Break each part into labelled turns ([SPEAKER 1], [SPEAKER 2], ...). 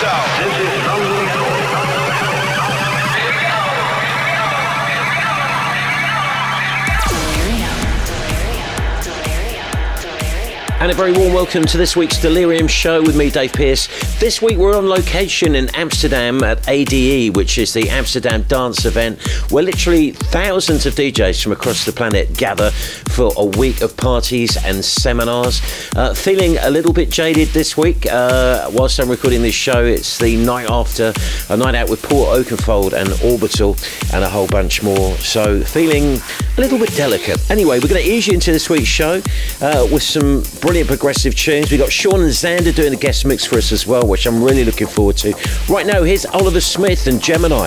[SPEAKER 1] And a very warm welcome to this week's Delirium show with me, Dave Pearce. This week we're on location in Amsterdam at ADE, which is the Amsterdam Dance Event, where literally thousands of DJs from across the planet gather for a week of parties and seminars. Feeling a little bit jaded this week. Whilst I'm recording this show, it's the night after a night out with Paul Oakenfold and Orbital and a whole bunch more. So feeling a little bit delicate. Anyway, we're going to ease you into this week's show with some brilliant progressive tunes. We've got Sean and Xander doing a guest mix for us as well, which I'm really looking forward to. Right now, here's Oliver Smith and Gemini.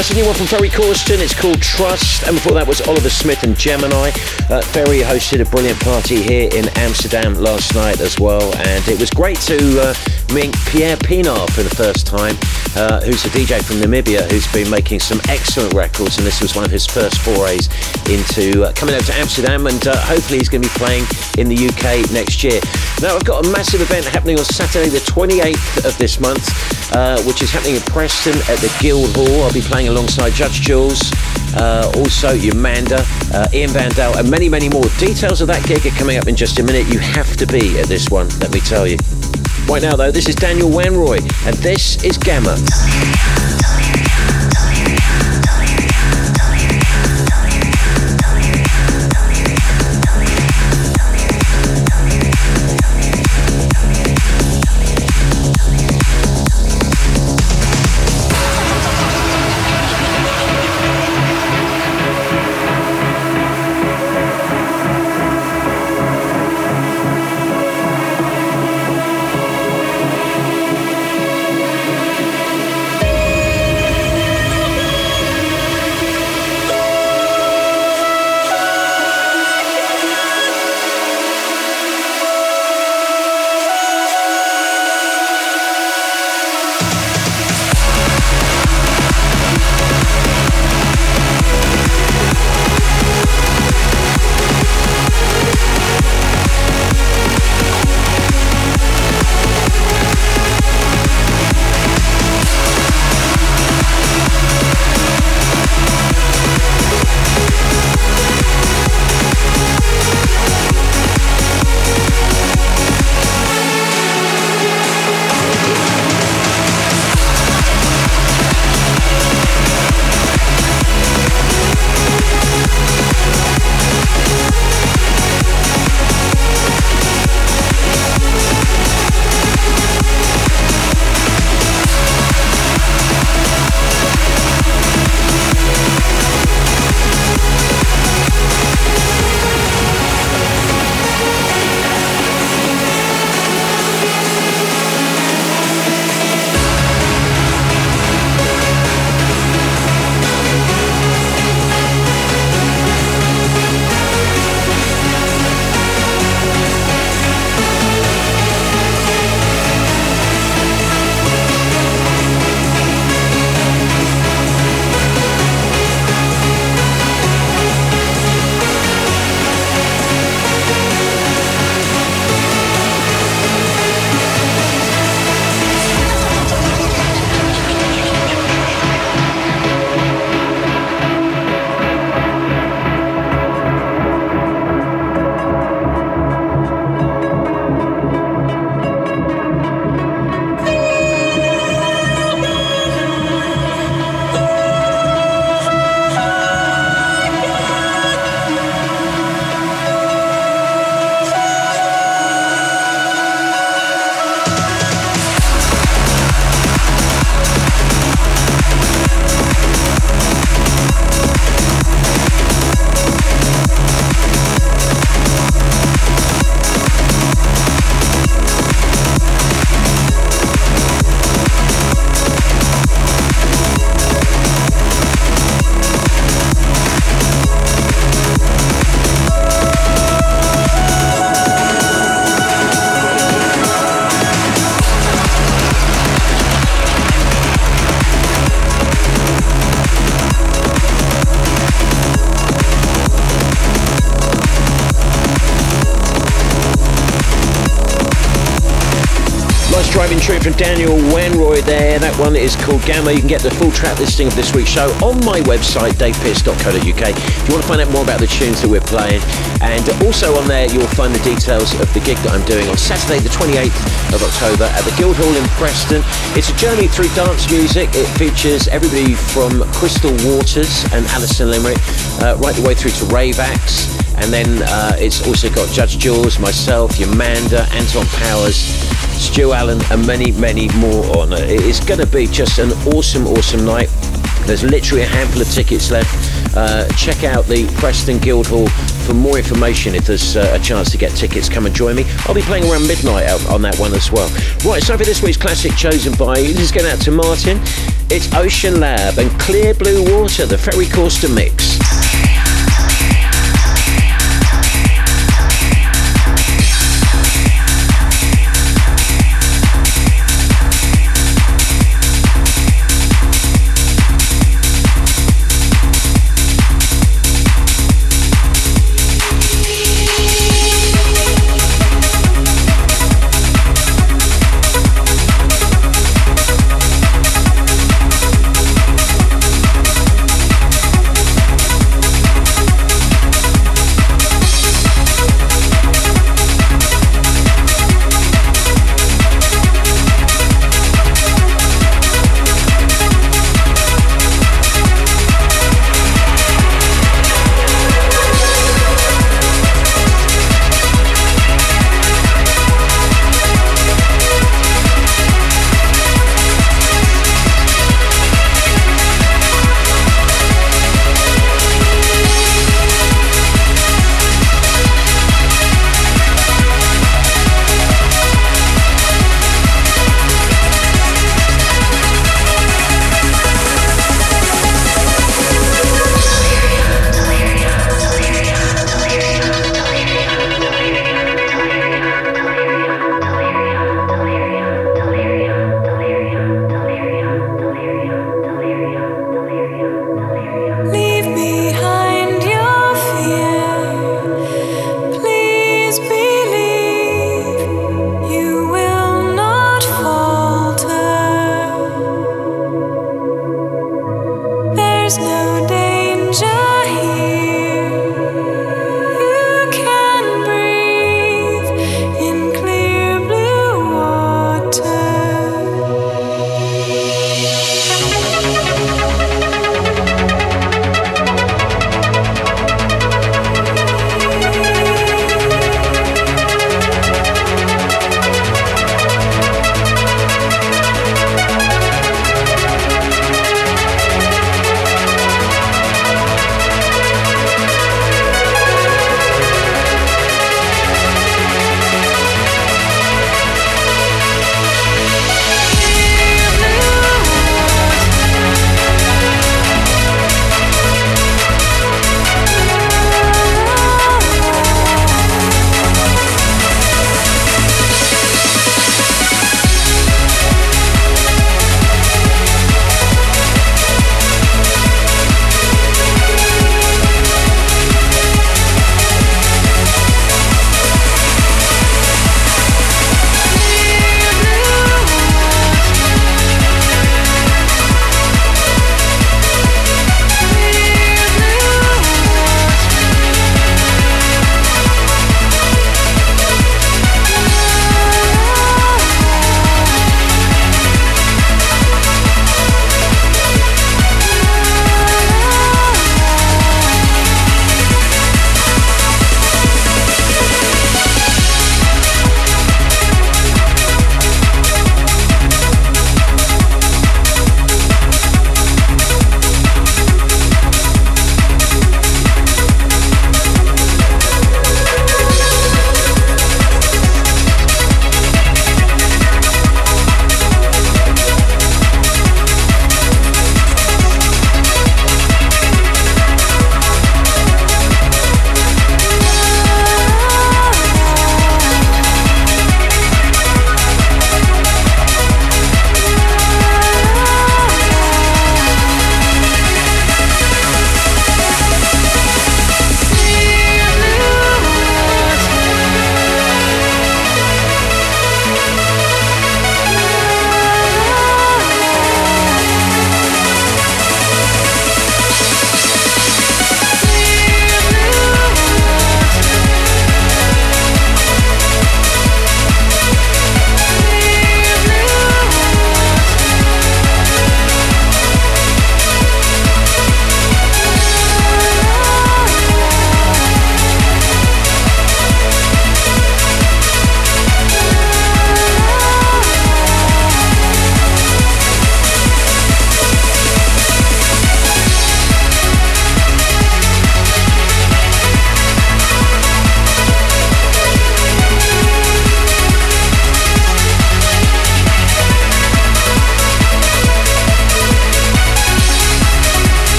[SPEAKER 1] That's a new one from Ferry Corsten. It's called Trust. And before that was Oliver Smith and Gemini. Ferry hosted a brilliant party here in Amsterdam last night as well. And it was great to meet Pierre Pienaar for the first time, who's a DJ from Namibia who's been making some excellent records. And this was one of his first forays into coming over to Amsterdam. And hopefully he's going to be playing in the UK next year. Now, I've got a massive event happening on Saturday the 28th of this month, which is happening in Preston at the Guildhall. I'll be playing alongside Judge Jules, also Yamanda, Ian Vandal, and many, many more. Details of that gig are coming up in just a minute. You have to be at this one, let me tell you. Right now, though, this is Daniel Wanroy, and this is Gamma. Driving tune from Daniel Wanroy there. That one is called Gamma. You can get the full track listing of this week's show on my website, davepearce.co.uk, if you want to find out more about the tunes that we're playing. And also on there, you'll find the details of the gig that I'm doing on Saturday, the 28th of October at the Guildhall in Preston. It's a journey through dance music. It features everybody from Crystal Waters and Alison Limerick, right the way through to Rave Acts. And then it's also got Judge Jules, myself, Yamanda, Anton Powers, Stu Allen, and many, many more on it. It's going to be just an awesome, awesome night. There's literally a handful of tickets left. Check out the Preston Guildhall for more information, if there's a chance to get tickets, come and join me. I'll be playing around midnight out on that one as well. Right, so for this week's classic chosen by, this is going out to Martin. It's Ocean Lab and Clear Blue Water, the Ferry Corster mix.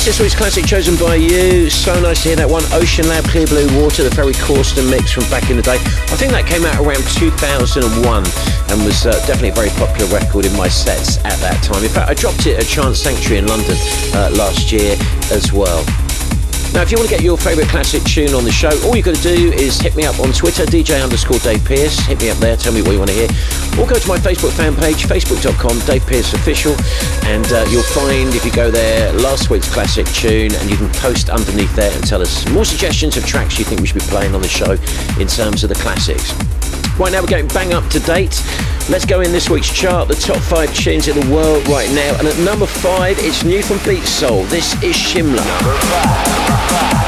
[SPEAKER 1] this week's classic chosen by you. So nice to hear that one. Ocean Lab, Clear Blue Water, the Ferry Corsten mix from back in the day. I think that came out around 2001 and was definitely a very popular record in my sets at that time. In fact, I dropped it at Chance Sanctuary in London last year as well. Now, if you want to get your favourite classic tune on the show, all you've got to do is hit me up on Twitter, DJ_Dave Pearce. Hit me up there, tell me what you want to hear. Or go to my Facebook fan page, facebook.com, Dave Pearce Official. And you'll find, if you go there, last week's classic tune, and you can post underneath there and tell us more suggestions of tracks you think we should be playing on the show in terms of the classics. Right now we're getting bang up to date. Let's go in this week's chart, the top 5 tunes in the world right now. And at number 5, it's new from Beat Soul. This is Shimla.
[SPEAKER 2] Number 5.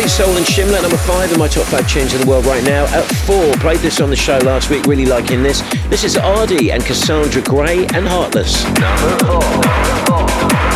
[SPEAKER 1] Soul and Shimla, number 5 in my top 5 tunes in the world right now. At 4, played this on the show last week, really liking this. This is Ardy and Cassandra Gray and Heartless.
[SPEAKER 2] Number 4.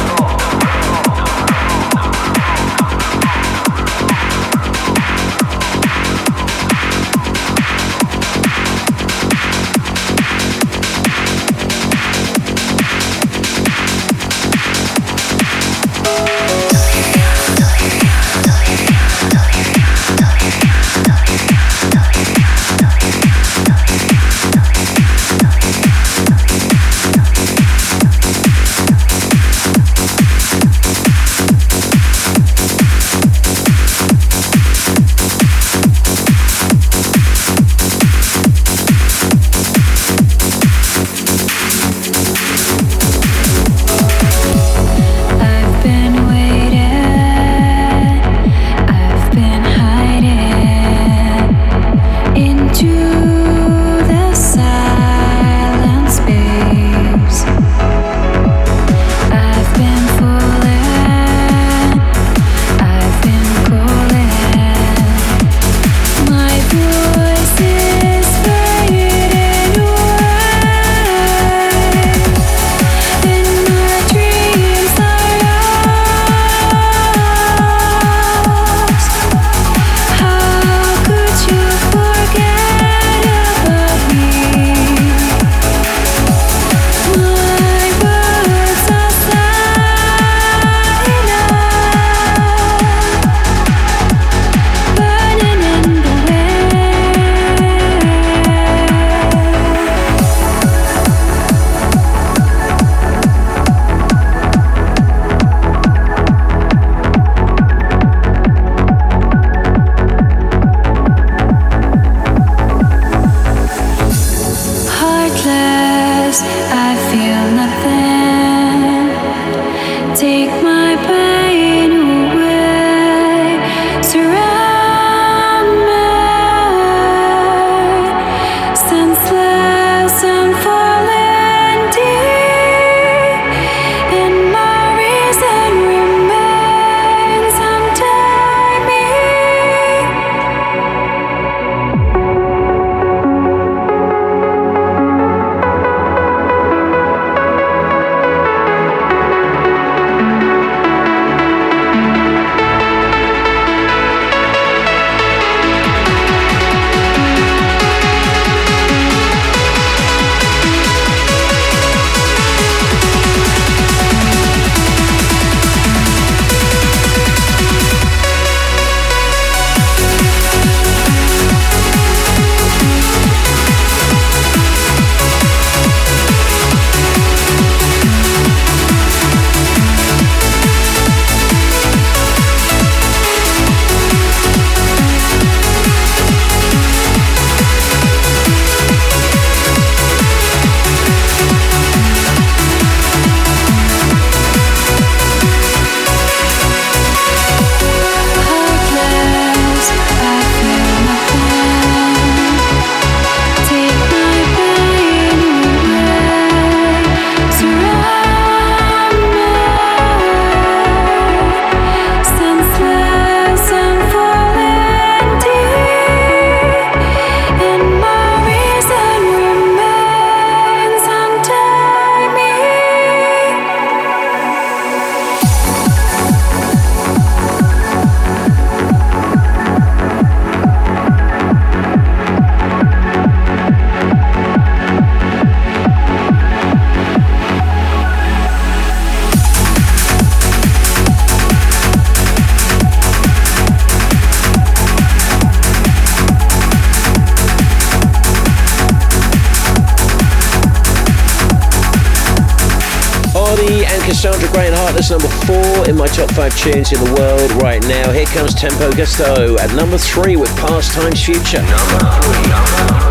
[SPEAKER 1] Cassandra Gray and Heartless, number 4 in my top 5 tunes in the world right now. Here comes Tempo Gusto at number 3 with Past Times Future. Number 3.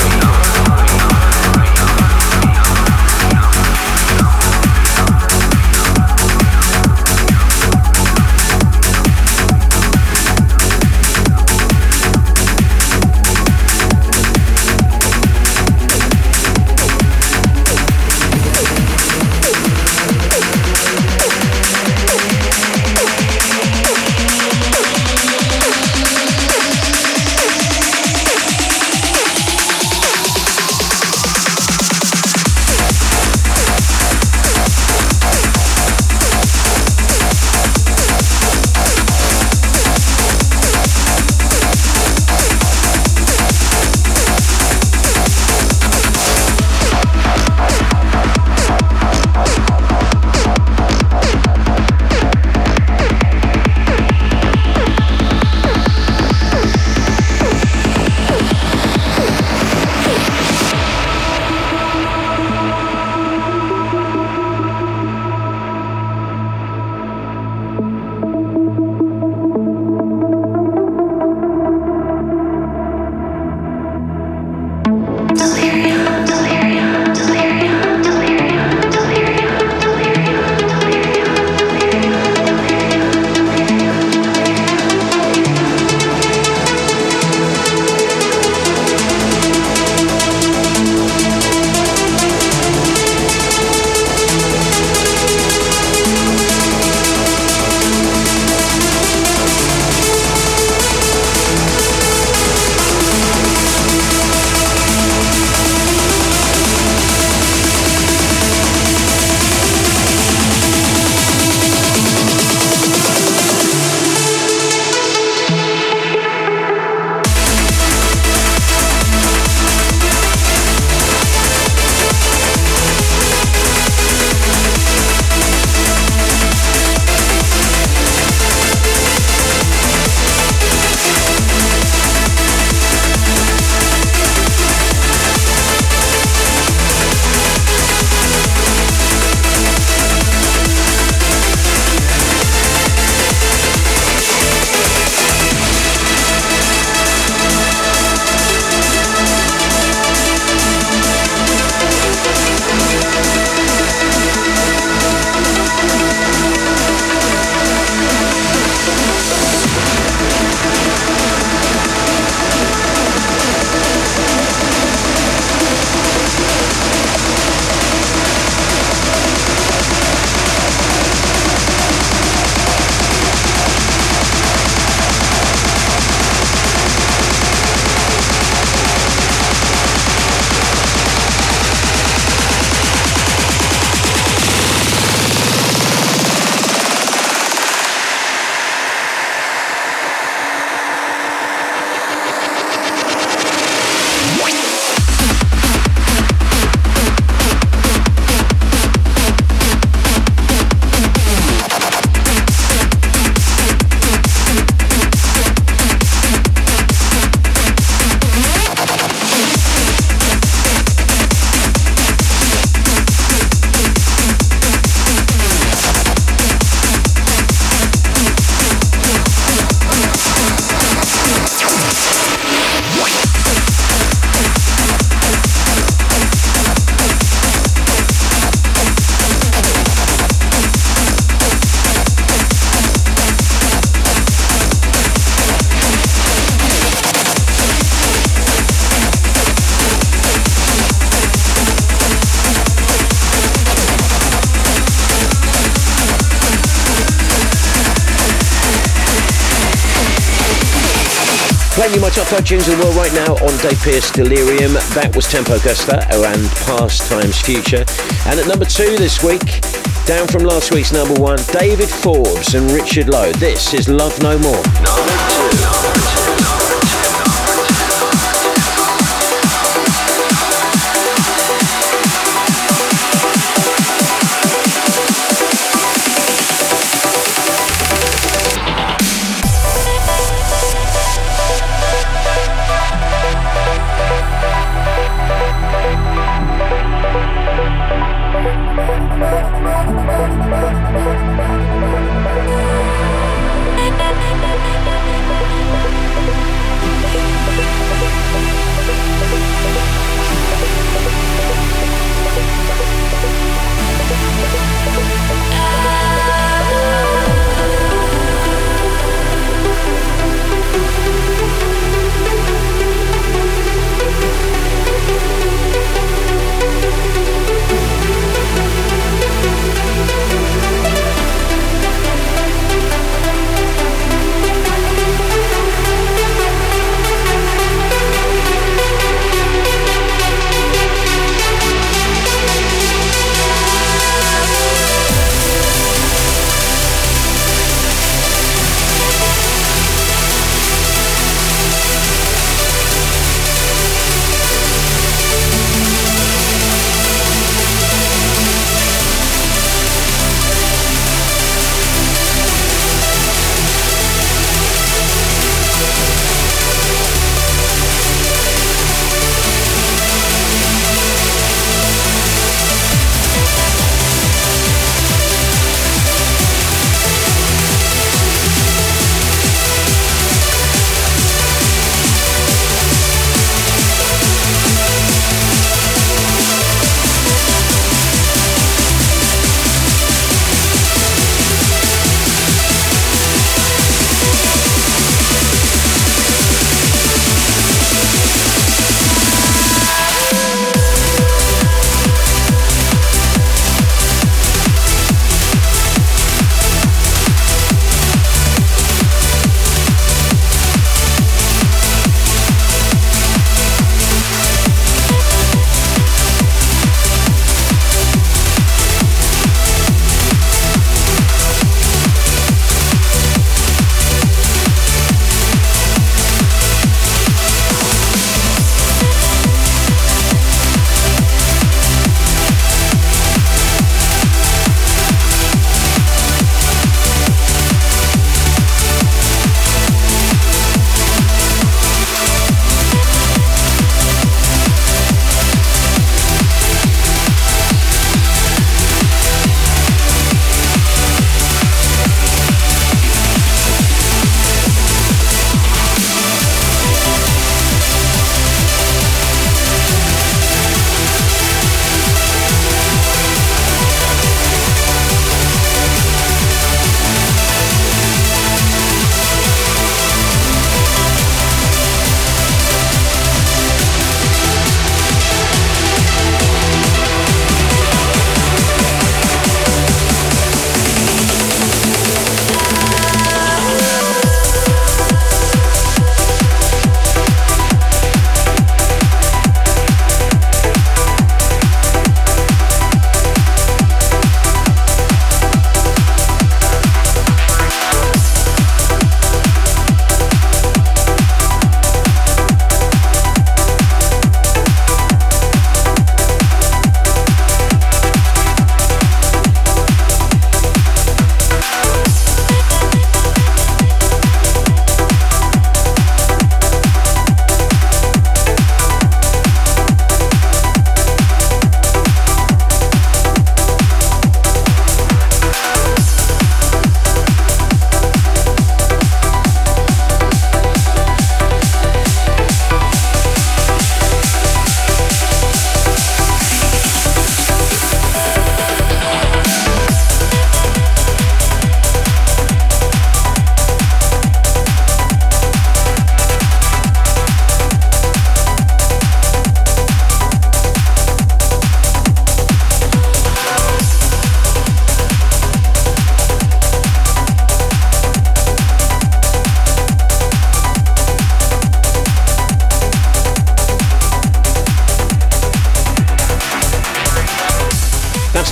[SPEAKER 1] Playing you my top 5 tunes of the world right now on Dave Pearce Delirium. That was Tempo Gusta and Past Times Future. And at number 2 this week, down from last week's number 1, David Forbes and Richard Lowe. This is Love No More. Number 2.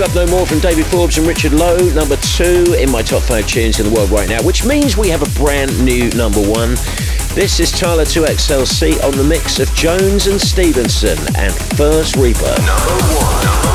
[SPEAKER 1] Love No More from David Forbes and Richard Lowe, number 2 in my top 5 tunes in the world right now, which means we have a brand new number 1. This is Tyler 2XLC on the mix of Jones and Stevenson and First Rebirth.
[SPEAKER 2] Number 1.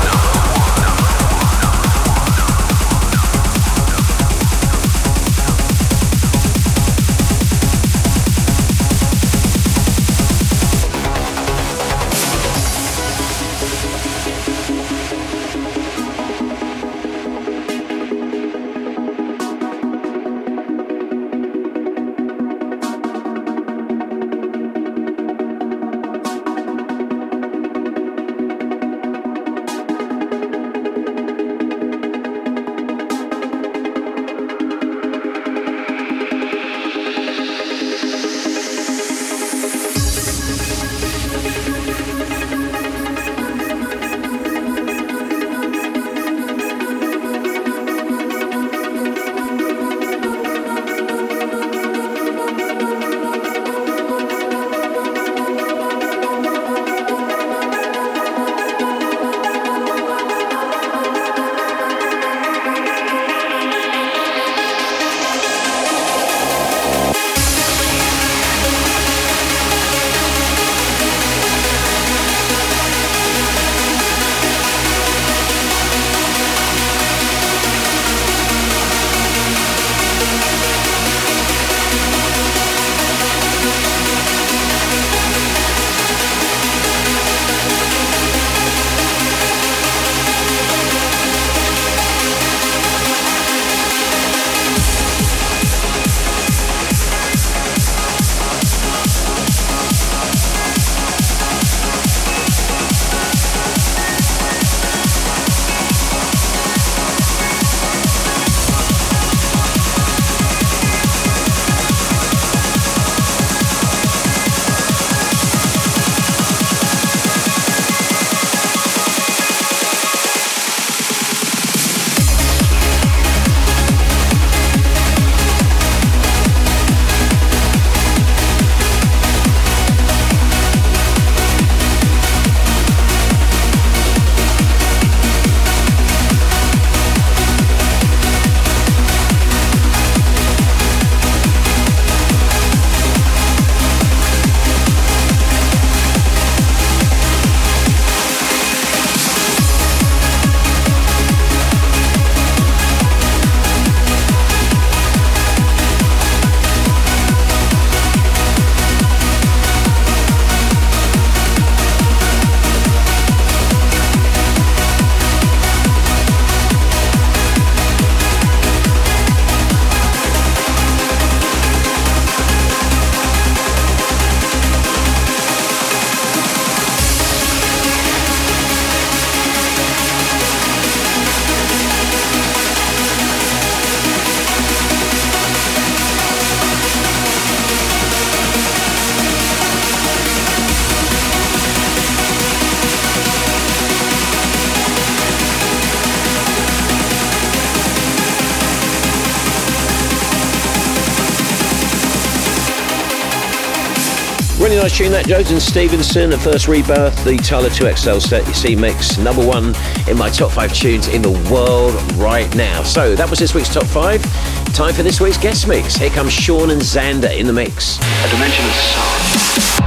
[SPEAKER 1] Really nice tune that, Jones and Stevenson and First Rebirth, the Tyler 2XLC mix, number 1 in my top 5 tunes in the world right now. So that was this week's top 5. Time for this week's guest mix. Here comes Sean and Xander in the mix.
[SPEAKER 2] A dimension of sound.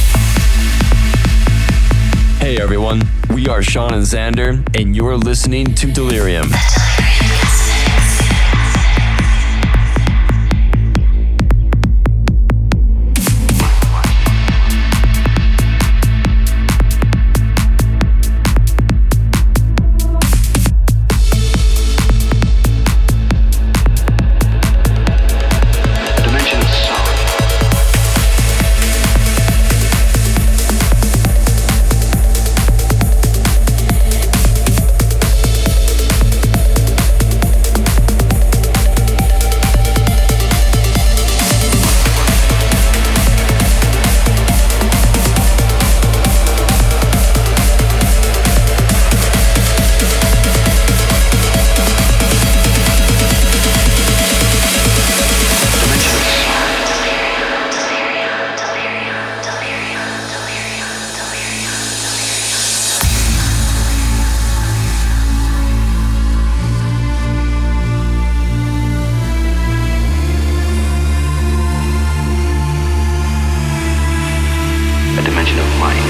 [SPEAKER 3] Hey everyone, we are Sean and Xander, and you're listening to Delirium.
[SPEAKER 2] dimension of mind.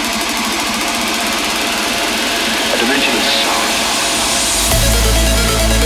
[SPEAKER 2] Dimension of sound.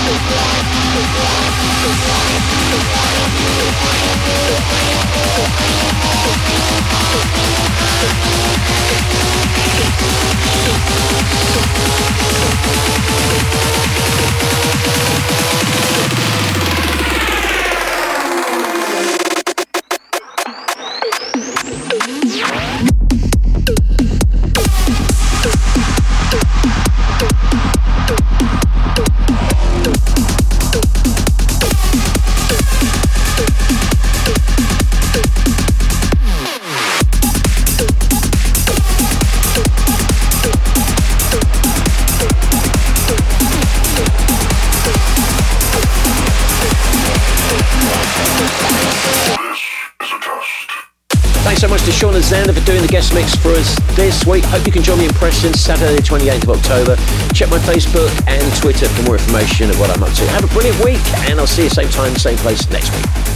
[SPEAKER 1] Thanks so much to Sean and Xander for doing the guest mix for us this week. Hope you can join me in Preston Saturday the 28th of October. Check my Facebook and Twitter for more information of what I'm up to. Have a brilliant week, and I'll see you same time, same place next week.